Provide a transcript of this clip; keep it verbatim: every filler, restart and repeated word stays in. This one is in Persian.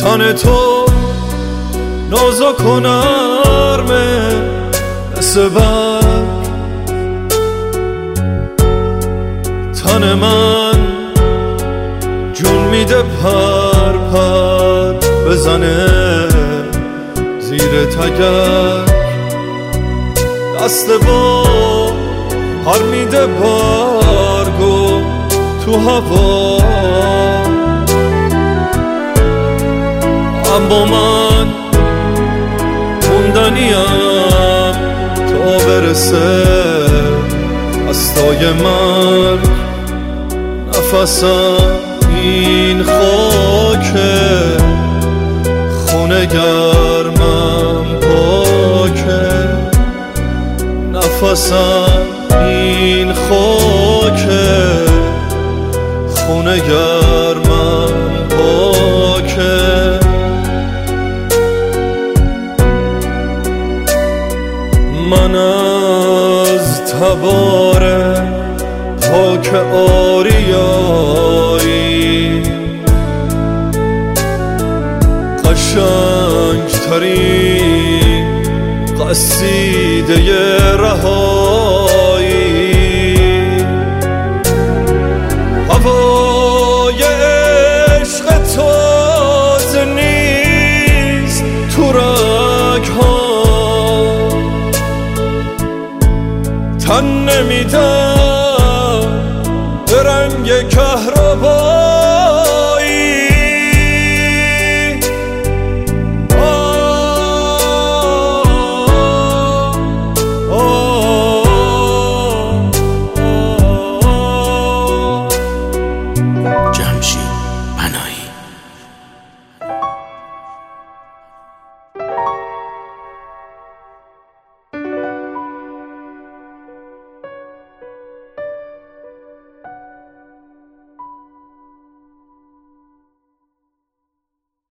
تن تو نازک و نرمه مثل برگ، تن من جون میده پر پر بزنه زیر تگرگ، دست با پر میده برگو تو هوا، اما من موندنیم تا برسه دستای مرگ. نفسم این خاکه، خونه گرمم پاکه، نفسم این خاکه، خونه گرمم پاکه. من از تبار پاک آریایی قشنگ ترین قصیده رهایی، هوای عشق تازه نیست تو رگ‌ها، تن نمیدم به رنگ کهربا.